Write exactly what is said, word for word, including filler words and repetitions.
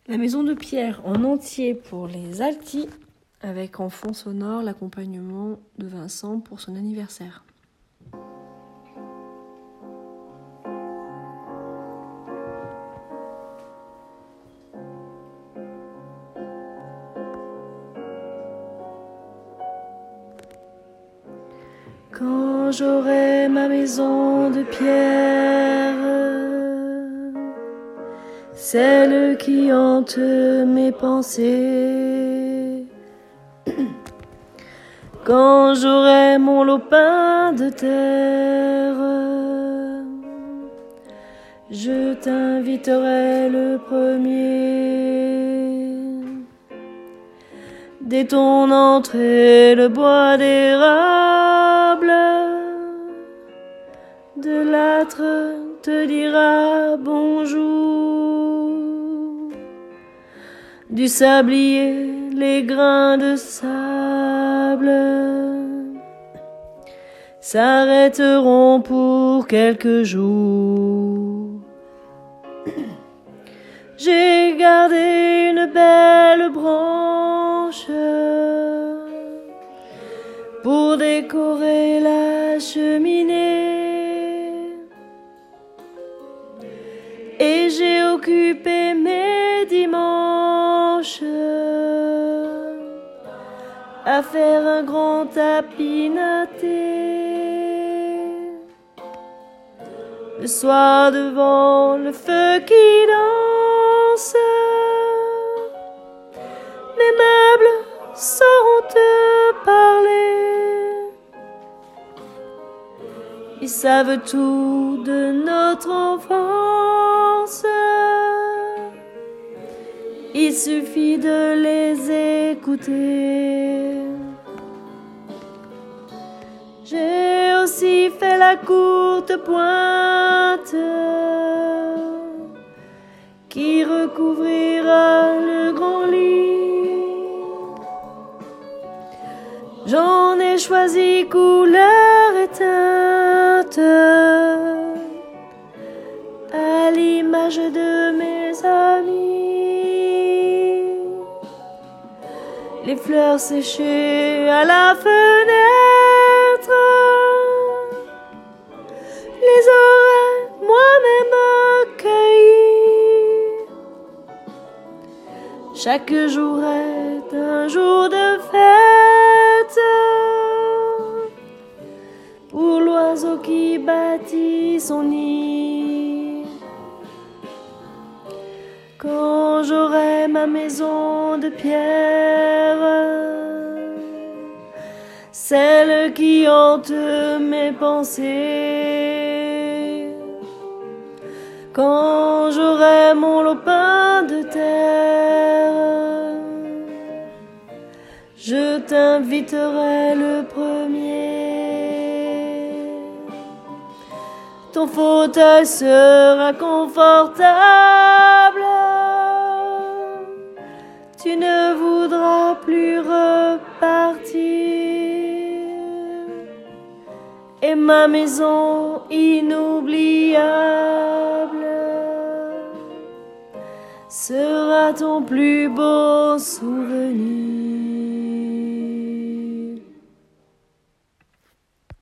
La maison de pierre en entier pour les Altis, avec en fond sonore l'accompagnement de Vincent pour son anniversaire. Quand j'aurai ma maison de pierre, celle qui hante mes pensées, quand j'aurai mon lopin de terre, je t'inviterai le premier. Dès ton entrée, le bois d'érable de l'âtre te dira bonjour. Du sablier, les grains de sable s'arrêteront pour quelques jours. J'ai gardé une belle branche pour décorer la cheminée, et j'ai occupé mes dimanches à faire un grand tapis natté. Le soir devant le feu qui danse, mes meubles sauront te parler. Ils savent tout de notre enfance. Il suffit de les écouter. J'ai aussi fait la courte pointe qui recouvrira le grand lit. J'en ai choisi couleur éteinte à l'image de mes amis. Les fleurs séchées à la fenêtre, les aurais moi-même cueillies. Chaque jour est un jour de fête pour l'oiseau qui bâtit son nid. Quand j'aurai ma maison de pierre, celle qui hante mes pensées, quand j'aurai mon lopin de terre, je t'inviterai le premier. Ton fauteuil sera confortable, tu ne voudras plus repartir, et ma maison inoubliable sera ton plus beau souvenir.